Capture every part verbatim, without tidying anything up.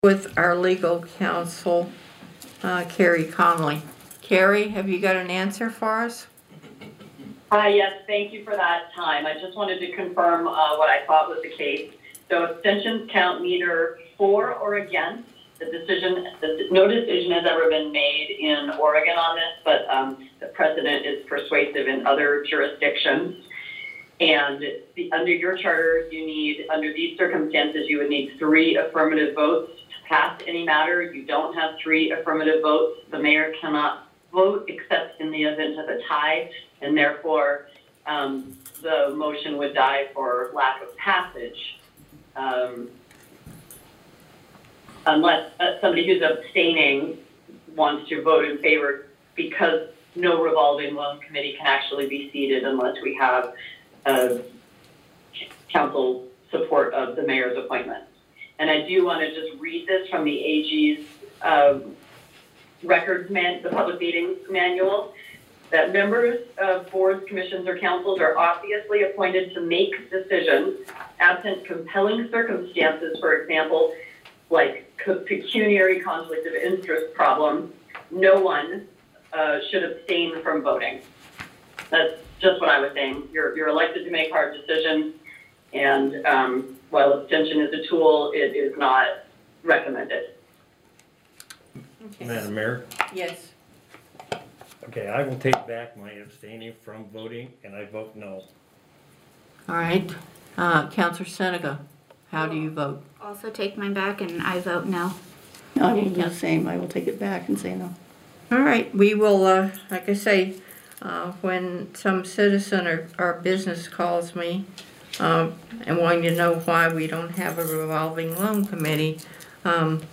with our legal counsel, uh, Carrie Conley. Carrie, have you got an answer for us? Uh, yes, thank you for that time. I just wanted to confirm uh, what I thought was the case. So abstentions count neither for or against. The decision, the, no decision has ever been made in Oregon on this, but um, the precedent is persuasive in other jurisdictions. And the, under your charter, you need, under these circumstances, you would need three affirmative votes to pass any matter. You don't have three affirmative votes. The mayor cannot vote except in the event of a tie, and therefore um, the motion would die for lack of passage. Um, unless uh, somebody who's abstaining wants to vote in favor, because no revolving loan committee can actually be seated unless we have uh, council support of the mayor's appointment. And I do want to just read this from the A G's uh, records man, the public meetings manual, that members of boards, commissions, or councils are obviously appointed to make decisions absent compelling circumstances, for example, like pecuniary conflict of interest problems. No one uh, should abstain from voting. That's just what I was saying. You're, you're elected to make hard decisions, and um, while abstention is a tool, it is not recommended. Okay. Madam Mayor? Yes. Okay, I will take back my abstaining from voting, and I vote no. All right. Uh, Councilor Seneca, how do you vote? Also take mine back, and I vote no. I will do the same. I will take it back and say no. All right. We will, uh, like I say, uh, when some citizen or, or business calls me um, and wanting to know why we don't have a revolving loan committee, um,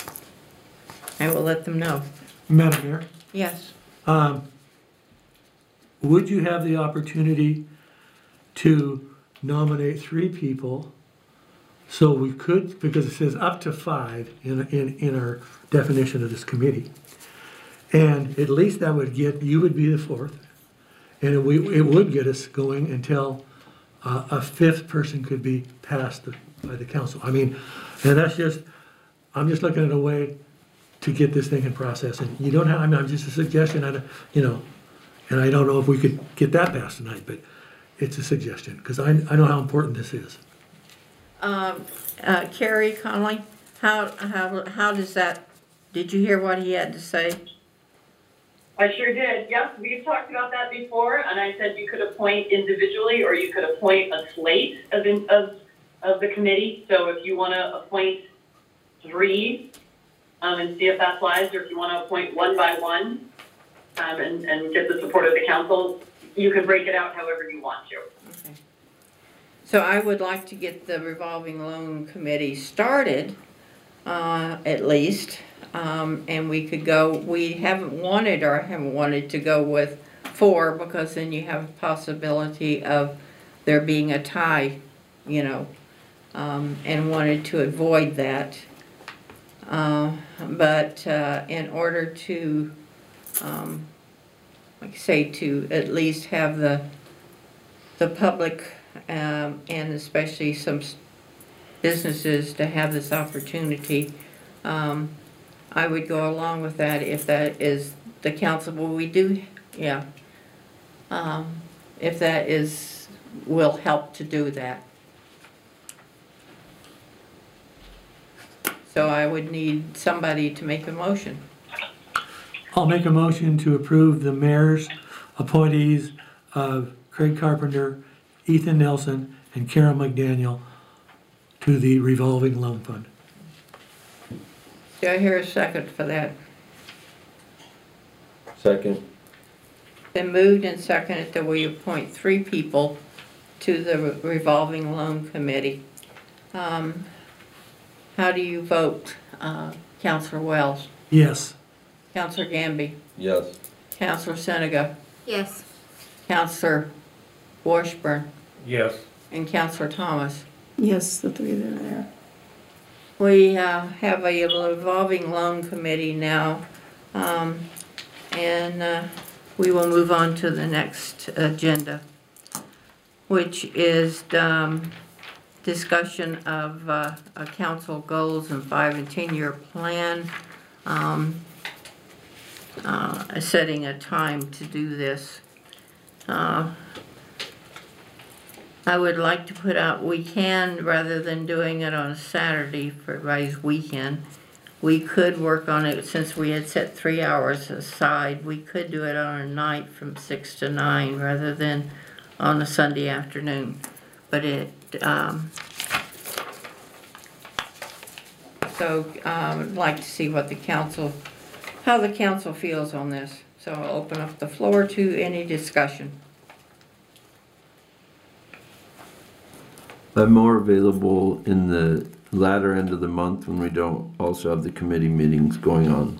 I will let them know. Madam Mayor, Yes. um, would you have the opportunity to nominate three people so we could, because it says up to five in, in, in our definition of this committee. And at least that would get, you would be the fourth, and it, we, it would get us going until uh, a fifth person could be passed by the council. I mean, and that's just, I'm just looking at a way to get this thing in process. And you don't have, I mean, I'm just a suggestion, I, you know, and I don't know if we could get that passed tonight, but it's a suggestion, because I, I know how important this is. Um, uh, Carrie Conley, how, how, how does that, did you hear what he had to say? I sure did. Yes, we've talked about that before, and I said you could appoint individually or you could appoint a slate of, in, of, of the committee. So if you want to appoint three um, and see if that flies, or if you want to appoint one by one um, and, and get the support of the council, you can break it out however you want to. Okay. So I would like to get the revolving loan committee started, uh, at least, um, and we could go, we haven't wanted or haven't wanted to go with four, because then you have a possibility of there being a tie, you know, um, and wanted to avoid that. Uh, but uh, in order to, um, like I say, to at least have the the public um, and especially some businesses to have this opportunity, um, I would go along with that if that is the council. Well, we do, yeah. Um, if that is, will help to do that. So I would need somebody to make a motion. I'll make a motion to approve the mayor's appointees of Craig Carpenter, Ethan Nelson, and Carol McDaniel to the revolving loan fund. Do I hear a second for that? Second. Been moved and seconded that we appoint three people to the revolving loan committee. Um, how do you vote, uh, Councilor Wells? Yes. Councilor Gamby? Yes. Councilor Seneca? Yes. Councilor Washburn? Yes. And Councilor Thomas? Yes, the three that are there. We uh, have a revolving loan committee now, um, and uh, we will move on to the next agenda, which is um, discussion of uh, a council goals and five and ten-year plan. Um, uh, Setting a time to do this. Uh, I would like to put out, we can, rather than doing it on a Saturday for everybody's weekend, we could work on it, since we had set three hours aside, we could do it on a night from six to nine rather than on a Sunday afternoon. But it, um, so um, I'd like to see what the council, how the council feels on this. So I'll open up the floor to any discussion. I'm more available in the latter end of the month when we don't also have the committee meetings going on.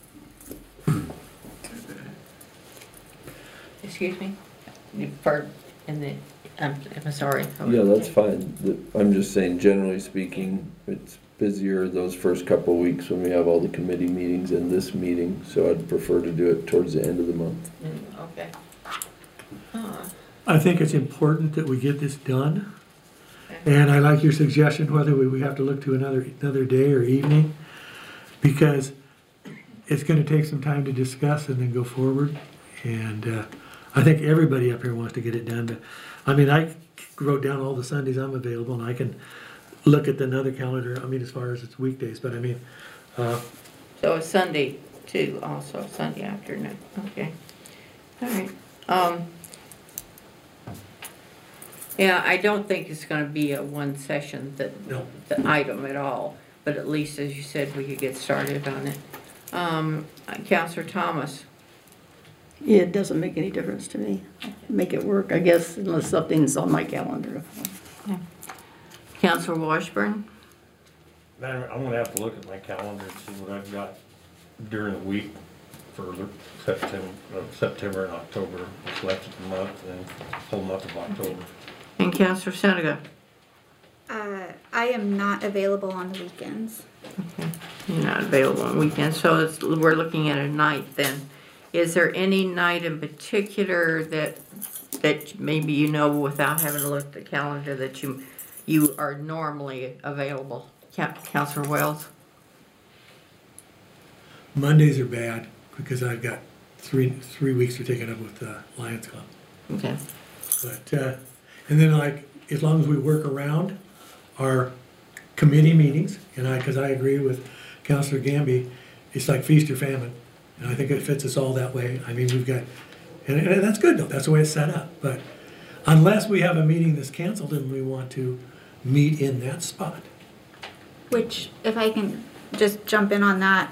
Excuse me? You part in the, I'm, I'm sorry. Yeah, that's fine. The- I'm just saying, generally speaking, it's busier those first couple of weeks when we have all the committee meetings and this meeting, so I'd prefer to do it towards the end of the month. Mm, okay. Uh, I think it's important that we get this done. And I like your suggestion whether we, we have to look to another, another day or evening, because it's gonna take some time to discuss and then go forward. And, uh, I think everybody up here wants to get it done, but, I mean, I wrote down all the Sundays I'm available, and I can look at another calendar, I mean, as far as it's weekdays, but I mean, uh, So a Sunday too, also Sunday afternoon, okay. All right. Um, yeah, I don't think it's gonna be a one session, that, no. the item at all, but at least, as you said, we could get started on it. Um, Counselor Thomas, It doesn't make any difference to me. Make it work, I guess, unless something's on my calendar. Counselor Washburn, Madam, I'm gonna have to look at my calendar and see what I've got during the week for the September, uh, September and October, what's left of the month, and whole month of October. and Counselor Seneca. Uh, I am not available on the weekends. You're not available on weekends, so it's, we're looking at a night then. Is there any night in particular that, that maybe you know without having to look at the calendar that you, you are normally available? Coun- Counselor Wells? Mondays are bad, because I've got three, three weeks to take it up with the Lions Club. Okay. But, uh, and then like, as long as we work around our committee meetings, and I, because I agree with Counselor Gamby, it's like feast or famine. And I think it fits us all that way. I mean, we've got, and, and that's good though, that's the way it's set up. But unless we have a meeting that's canceled and we want to meet in that spot. Which, if I can just jump in on that,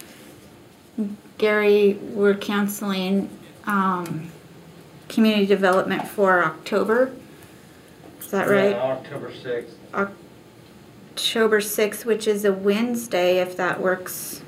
Gary, we're canceling um, community development for October. Is that right? October sixth. October sixth, which is a Wednesday, if that works.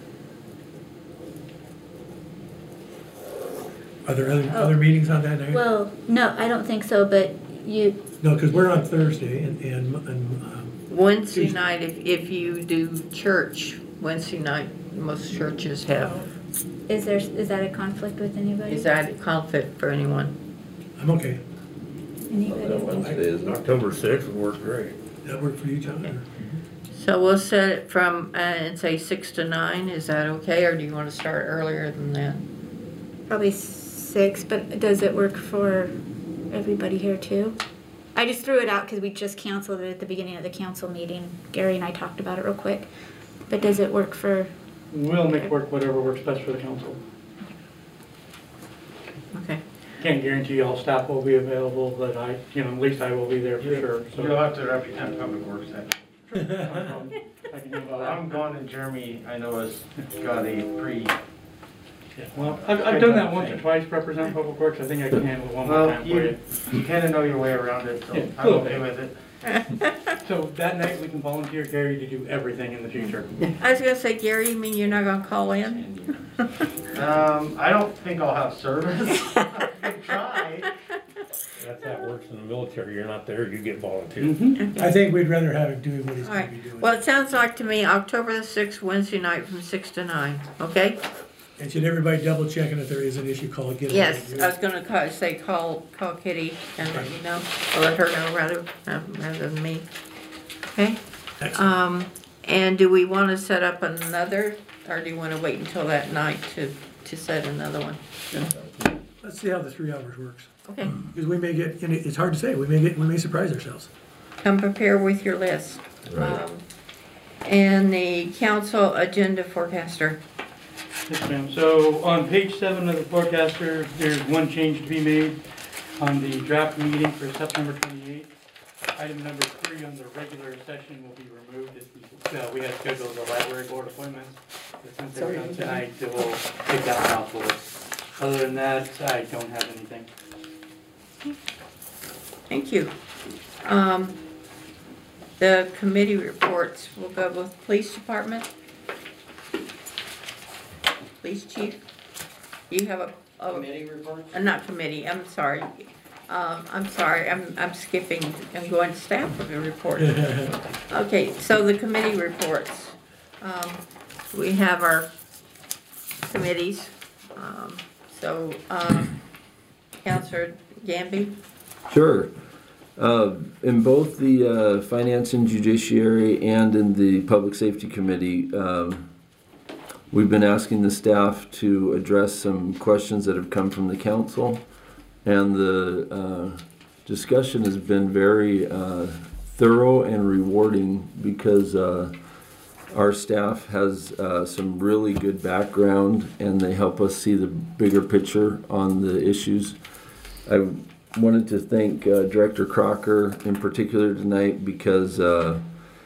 Are there other, Oh. other meetings on that night? Well, no, I don't think so, but you, No, because we're on Thursday and, and, and um, Wednesday Tuesday. night, if, if you do church, Wednesday night, most churches have. is there, is that a conflict with anybody? Is that a conflict for anyone? I'm okay. Anybody? That Wednesday, isn't it? October sixth would work great. That work for you, John? or- So we'll set it from, uh, and say six to nine, is that okay, or do you want to start earlier than that? Probably six, but does it work for everybody here too? I just threw it out because we just canceled it at the beginning of the council meeting. Gary and I talked about it real quick. But does it work for, We'll make work whatever works best for the council. Okay. Can't guarantee all staff will be available, but I, you know, at least I will be there for sure, You'll so. have to represent Public Works then. I can handle that. I'm going to Jeremy, I know has got a pre, Yeah, Well, I've, I've done that once or twice, represent Public Works, I think I can handle it one more well, time for you, you. you kinda know your way around it, so Yeah, I'm little okay bit. with it. So that night, we can volunteer Gary to do everything in the future. I was gonna say, Gary, you mean you're not gonna call in? Um, I don't think I'll have service. I could try. That's how it works in the military, you're not there, you get volunteered. I think we'd rather have him doing what he's All gonna right, be doing. well, it sounds like to me, October the sixth, Wednesday night from six to nine, okay? And should everybody double check, and if there is an issue, call, get it. Yes, I was gonna call, say, call, call Kitty and let you know, or let her know rather, uh, rather than me. Okay, Excellent. um, and do we want to set up another, or do you want to wait until that night to, to set another one? Let's see how the three hours works. Okay, Because we may get, and it- it's hard to say, we may get, we may surprise ourselves. come prepare with your list. Right. Um, And the council agenda forecaster. Yes, ma'am. So on page seven of the forecaster, there's one change to be made on the draft meeting for September twenty-eighth. Item number three on the regular session will be removed as we, uh, we had scheduled the library board appointments. But since they're done tonight, it will take that one off the list. Other than that, I don't have anything. Thank you. Um, The committee reports will go with police department. Police chief, you have a, a, Committee reports? uh, not committee, I'm sorry. Um, I'm sorry, I'm, I'm skipping, I'm going to staff reports. Okay, so the committee reports. Um, we have our committees. Um, so, um, Counselor Gamby? Sure. Uh, In both the uh, Finance and Judiciary and in the Public Safety Committee, um, we've been asking the staff to address some questions that have come from the council. And the uh, discussion has been very uh, thorough and rewarding because uh, our staff has uh, some really good background and they help us see the bigger picture on the issues. I wanted to thank uh, Director Crocker in particular tonight because uh,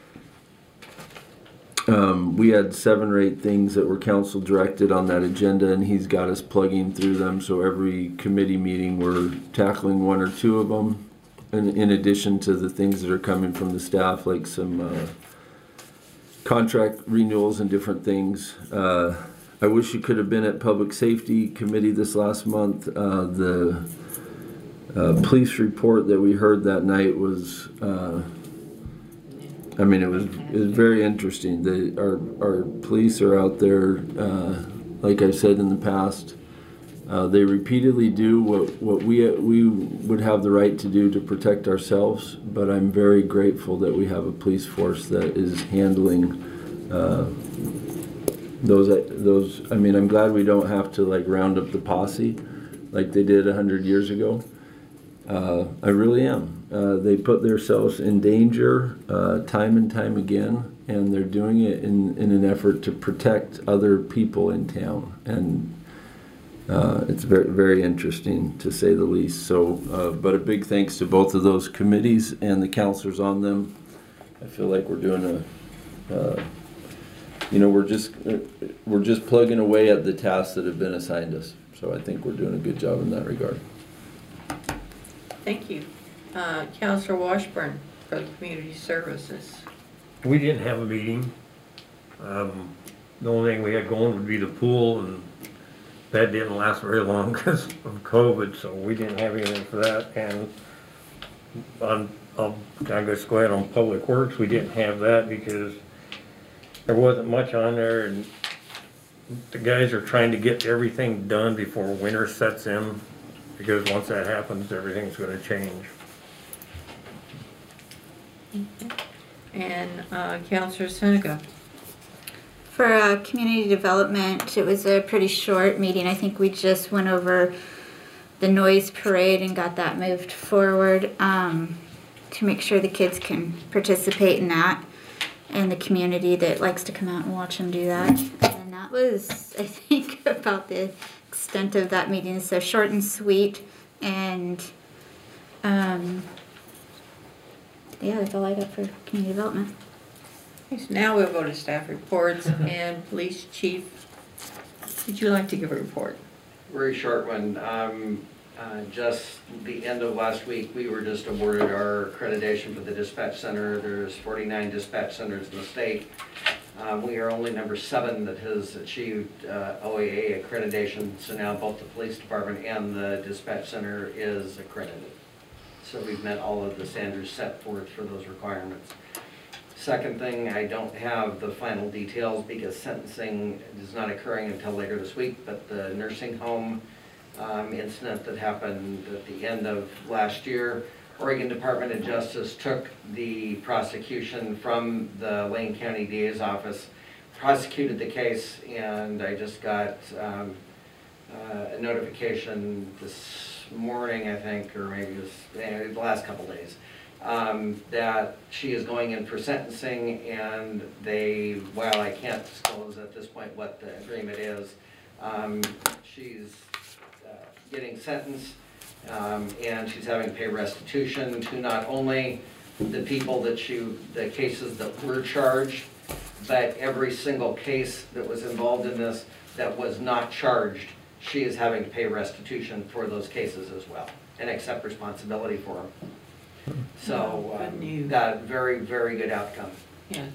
um, we had seven or eight things that were council directed on that agenda and he's got us plugging through them, so every committee meeting we're tackling one or two of them in, in addition to the things that are coming from the staff, like some uh, contract renewals and different things. uh, I wish you could have been at Public Safety Committee this last month. uh, the Uh, police report that we heard that night was, uh, I mean, it was it was very interesting. They, our our police are out there, uh, like I've said in the past. Uh, they repeatedly do what what we we would have the right to do to protect ourselves. But I'm very grateful that we have a police force that is handling uh, those those. I mean, I'm glad we don't have to like round up the posse like they did a hundred years ago. Uh, I really am. Uh, they put themselves in danger uh, time and time again, and they're doing it in, in an effort to protect other people in town. And uh, it's very, very interesting to say the least. So, uh, but a big thanks to both of those committees and the counselors on them. I feel like we're doing a, uh, you know, we're just we're just plugging away at the tasks that have been assigned us. So I think we're doing a good job in that regard. Thank you. Uh, Counselor Washburn for the community services. We didn't have a meeting. Um, the only thing we had going would be the pool, and that didn't last very long because of COVID, so we didn't have anything for that. And on, I'll, I guess go ahead on Public Works, we didn't have that because there wasn't much on there, and the guys are trying to get everything done before winter sets in, because once that happens, everything's going to change. And uh, Counselor Seneca. For uh, community development, it was a pretty short meeting. I think we just went over the noise parade and got that moved forward um, to make sure the kids can participate in that, and the community that likes to come out and watch them do that. And that was, I think, about the extent of that meeting. So short and sweet, and um, yeah, that's all I got for community development. Okay, so now we'll go to staff reports and police chief. Would you like to give a report? Very short one. Um, uh, just the end of last week, we were just awarded our accreditation for the dispatch center. There's forty-nine dispatch centers in the state. Um, we are only number seven that has achieved uh, O A A accreditation. So now both the police department and the dispatch center is accredited. So we've met all of the standards set forth for those requirements. Second thing, I don't have the final details because sentencing is not occurring until later this week, but the nursing home um, incident that happened at the end of last year, Oregon Department of Justice took the prosecution from the Lane County D A's office, prosecuted the case, and I just got um, uh, a notification this morning, I think, or maybe it was eh, the last couple days, um, that she is going in for sentencing, and they, while I can't disclose at this point what the agreement is, um, she's uh, getting sentenced, um, and she's having to pay restitution to not only the people that she, the cases that were charged, but every single case that was involved in this that was not charged, she is having to pay restitution for those cases as well, and accept responsibility for them. So, Good um, news. got a very, very good outcome. Yes.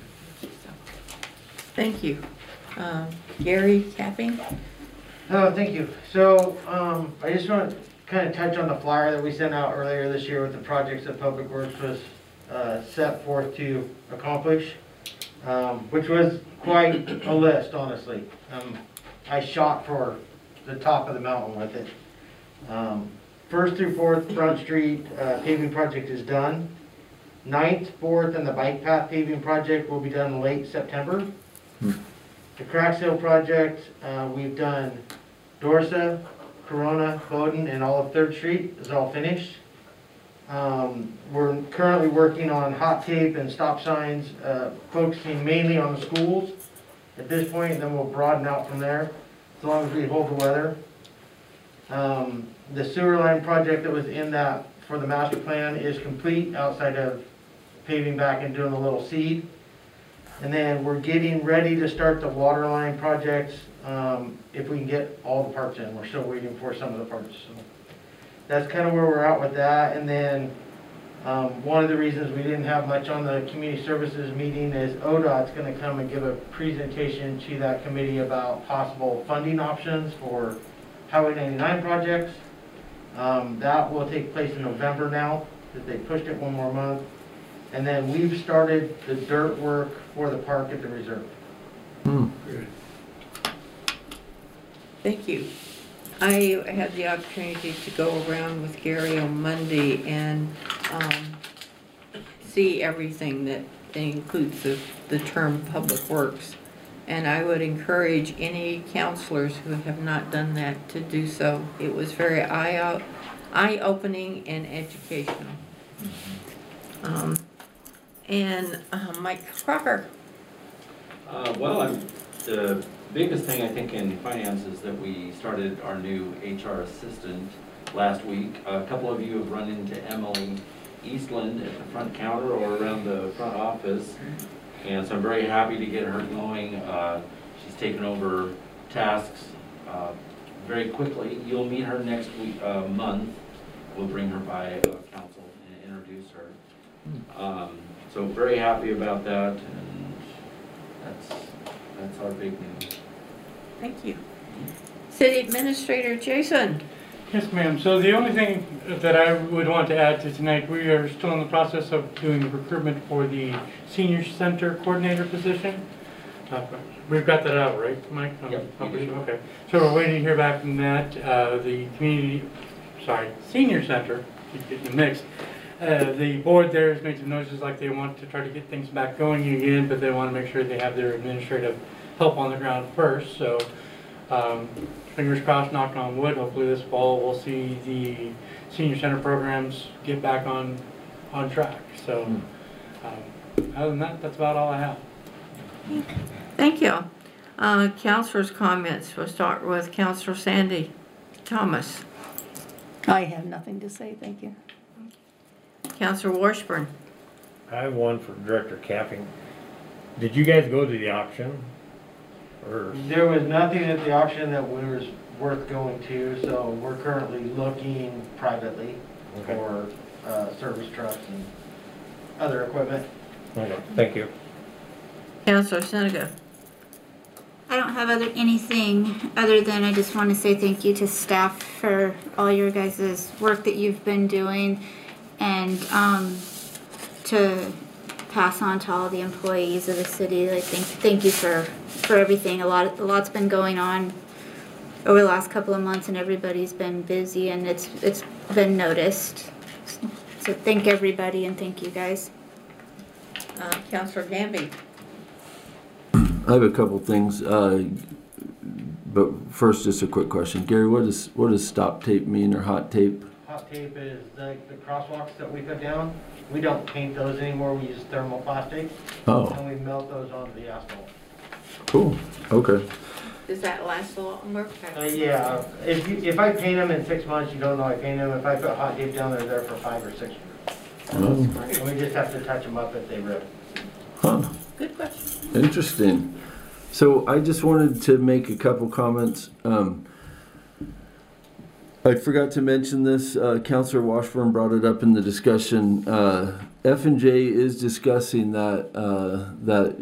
Thank you. Uh, Gary Capping? Oh, thank you. So, um, I just want to kind of touch on the flyer that we sent out earlier this year with the projects that Public Works was, uh, set forth to accomplish, um, which was quite a list, honestly. Um, I shot for the top of the mountain with it. Um, First through Fourth Front Street uh, paving project is done. Ninth, Fourth, and the bike path paving project will be done late September. The Crack Hill project, uh, we've done Dorsa, Corona, Bowden, and all of Third Street is all finished. Um, we're currently working on hot tape and stop signs, uh, focusing mainly on the schools at this point, and then we'll broaden out from there, as long as we hold the weather. Um, the sewer line project that was in that for the master plan is complete outside of paving back and doing a little seed. And then we're getting ready to start the water line projects, um, if we can get all the parts in. We're still waiting for some of the parts. So that's kind of where we're at with that. And then um, one of the reasons we didn't have much on the community services meeting is O D O T's going to come and give a presentation to that committee about possible funding options for Highway ninety-nine projects. Um, that will take place in November now, that they pushed it one more month. And then we've started the dirt work for the park at the reserve. Hmm. Thank you. I had the opportunity to go around with Gary on Monday and um, see everything that includes the, the term Public Works. And I would encourage any counselors who have not done that to do so. It was very eye out, eye-opening and educational. Um, and uh, Mike Crocker. Uh, well, I'm, the biggest thing I think in finance is that we started our new H R assistant last week. A couple of you have run into Emily Eastland at the front counter or around the front office. And so I'm very happy to get her going. Uh, she's taken over tasks uh, very quickly. You'll meet her next week, uh, month. We'll bring her by uh, council and introduce her. Um, so very happy about that, and that's that's our big news. Thank you. City Administrator Jason. Yes, ma'am. So the only thing that I would want to add to tonight, we are still in the process of doing recruitment for the senior center coordinator position. Uh, we've got that out, right, Mike? Yep, we do. Okay. So we're waiting to hear back from that. Uh, the community, sorry, senior center, keep getting them mixed. Uh, the board there has made some noises like they want to try to get things back going again, but they want to make sure they have their administrative help on the ground first. So um, fingers crossed, knock on wood, hopefully this fall we'll see the senior center programs get back on on track. So um, other than that, that's about all I have. Thank you. Uh, Councilors' comments. We'll start with Councilor Sandy Thomas. I have nothing to say, thank you. Councilor Washburn. I have one for Director Capping. Did you guys go to the auction? Or, There was nothing at the auction that was worth going to, so we're currently looking privately Okay. for uh, service trucks and other equipment. okay, thank you. Councilor Seneca. I don't have other anything other than I just want to say thank you to staff for all your guys' work that you've been doing, and um, to pass on to all the employees of the city. Like thank thank you for for everything. A lot a lot's been going on over the last couple of months, and everybody's been busy, and it's it's been noticed. So thank everybody and thank you guys. Uh, Counselor Gamby. I have a couple things, uh, but first, just a quick question. Gary, what does what does stop tape mean, or hot tape? Hot tape is the, the crosswalks that we put down. We don't paint those anymore. We use thermoplastic. Oh, And we melt those onto the asphalt. cool. Okay. Does that last a lot longer? Uh, yeah, if you, if I paint them in six months, you don't know I painted them. If I put hot tape down, they're there for five or six years. Oh, And we just have to touch them up if they rip. huh. Good question. Interesting. So I just wanted to make a couple comments. Um, I forgot to mention this. Uh, Councilor Washburn brought it up in the discussion. Uh, F and J is discussing that uh, that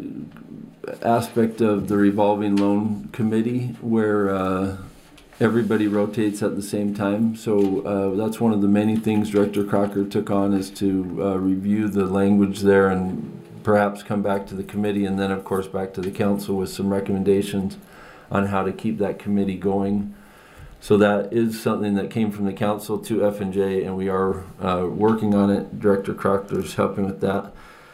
aspect of the revolving loan committee where uh, everybody rotates at the same time. So uh, that's one of the many things Director Crocker took on, is to uh, review the language there and perhaps come back to the committee, and then of course back to the council with some recommendations on how to keep that committee going. So that is something that came from the council to F and J, and we are uh, working on it. Director Crocker is helping with that.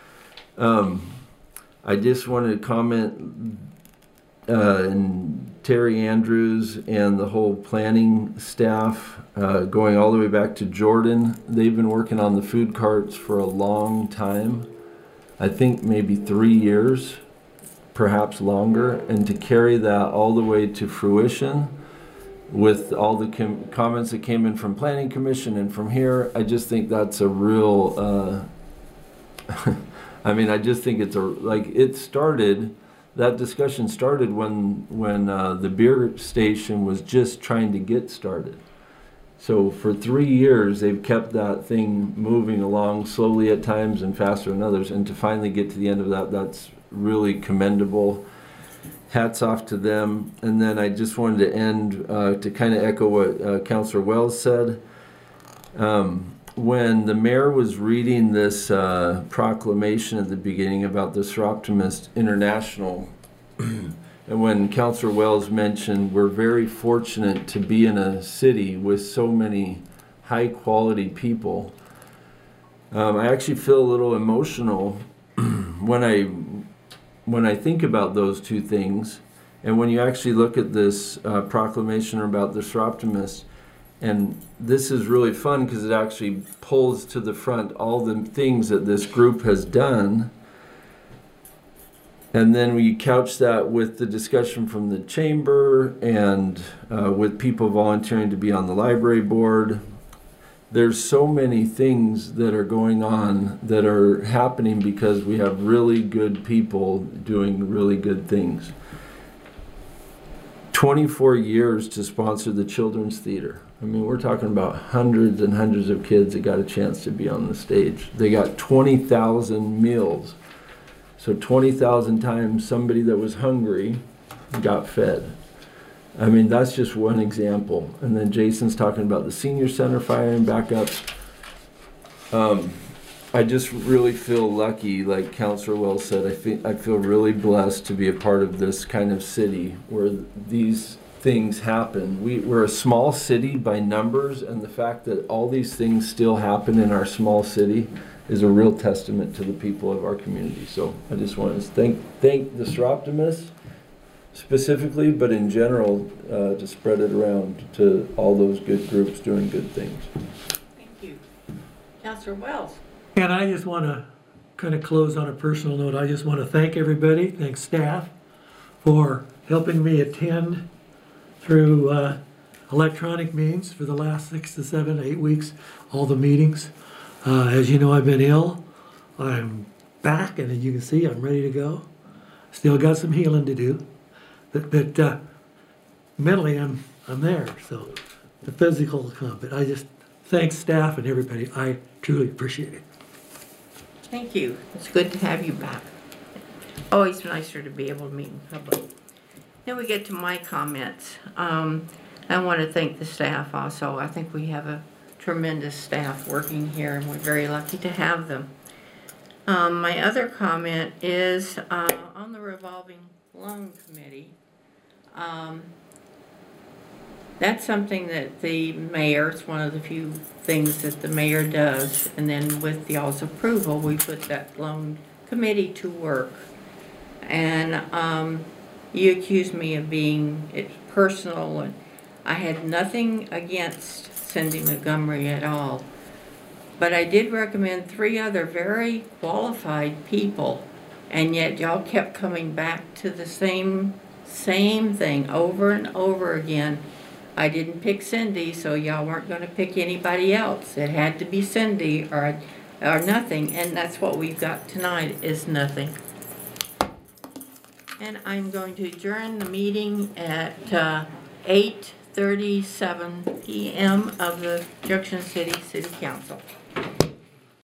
Um, I just wanted to comment, uh, and Terry Andrews and the whole planning staff, uh, going all the way back to Jordan, they've been working on the food carts for a long time. I think maybe three years, perhaps longer, and to carry that all the way to fruition with all the com comments that came in from Planning Commission and from here, I just think that's a real, uh, I mean, I just think it's a, like, it started, that discussion started when, when uh, the beer station was just trying to get started. So for three years, they've kept that thing moving along slowly at times and faster than others. And to finally get to the end of that, that's really commendable. Hats off to them. And then I just wanted to end uh, to kind of echo what uh, Councilor Wells said. Um, when the mayor was reading this uh, proclamation at the beginning about the Soroptimist International, and when Councilor Wells mentioned we're very fortunate to be in a city with so many high quality people, um, I actually feel a little emotional when I when I think about those two things. And when you actually look at this uh, proclamation about the Soroptimists, and this is really fun because it actually pulls to the front all the things that this group has done. And then we couch that with the discussion from the chamber and uh, with people volunteering to be on the library board. There's so many things that are going on that are happening because we have really good people doing really good things. twenty-four years to sponsor the Children's Theater. I mean, we're talking about hundreds and hundreds of kids that got a chance to be on the stage. They got twenty thousand meals. So twenty thousand times somebody that was hungry got fed. I mean, that's just one example. And then Jason's talking about the senior center firing back up. Um, I just really feel lucky, like Councilor Wells said, I, feel, I feel really blessed to be a part of this kind of city where these things happen. We, we're a small city by numbers, and the fact that all these things still happen in our small city is a real testament to the people of our community. So I just want to thank thank the Soroptimists specifically, but in general, uh, to spread it around to all those good groups doing good things. Thank you. Councilor Wells. And I just want to kind of close on a personal note. I just want to thank everybody, thank staff for helping me attend through uh, electronic means for the last six to seven, eight weeks, all the meetings. Uh, as you know, I've been ill. I'm back, and as you can see, I'm ready to go. Still got some healing to do, but, but uh, mentally, I'm I'm there. So the physical will come. But I just thank staff and everybody. I truly appreciate it. Thank you. It's good to have you back. Always nicer to be able to meet in public. Then we get to my comments. Um, I want to thank the staff also. I think we have a tremendous staff working here, and we're very lucky to have them. Um, my other comment is uh, on the revolving loan committee. Um, that's something that the mayor, it's one of the few things that the mayor does. And then with y'all's approval, we put that loan committee to work. And um, you accused me of being it personal, and I had nothing against Cindy Montgomery at all. But I did recommend three other very qualified people, and yet y'all kept coming back to the same same thing over and over again. I didn't pick Cindy, so y'all weren't going to pick anybody else. It had to be Cindy or or nothing, and that's what we've got tonight is nothing. And I'm going to adjourn the meeting at uh, eight thirty-seven p m of the Junction City City Council.